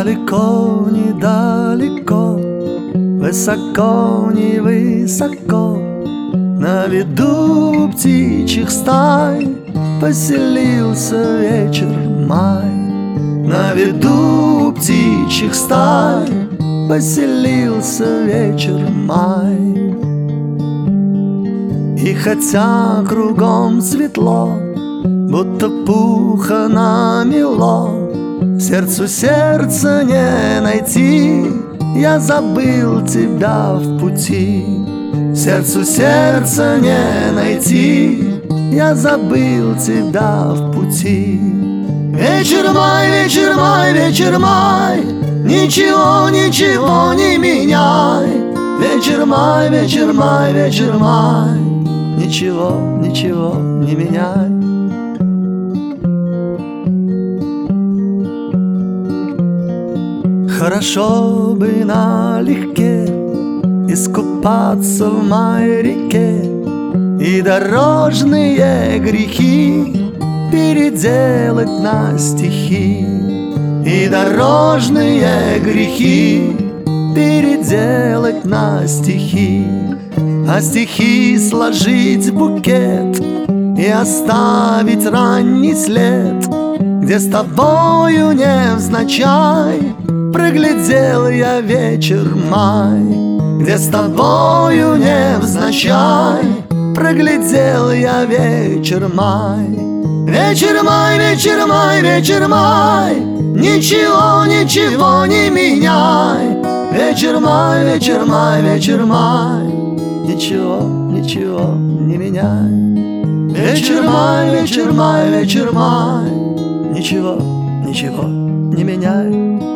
Далеко, недалеко, высоко, невысоко, на виду птичьих стай поселился вечер май. На виду птичьих стай поселился вечер май. И хотя кругом светло, будто пуха намело, сердцу сердца не найти, я забыл тебя в пути. Сердцу сердца не найти, я забыл тебя в пути. Вечер май, вечер май, вечер май, ничего, ничего не меняй. Вечер май, вечер май, вечер май, ничего, ничего не меняй. Хорошо бы налегке искупаться в моей реке и дорожные грехи переделать на стихи. И дорожные грехи переделать на стихи. А стихи сложить в букет и оставить ранний след, где с тобою невзначай проглядел я вечер май. Где с тобою невзначай проглядел я вечер май. Вечер май, вечер май, вечер май, ничего, ничего не меняй. Вечер май, вечер май, вечер май, ничего, ничего не меняй. Вечер май, вечер май, вечер май, ничего, ничего не меняй.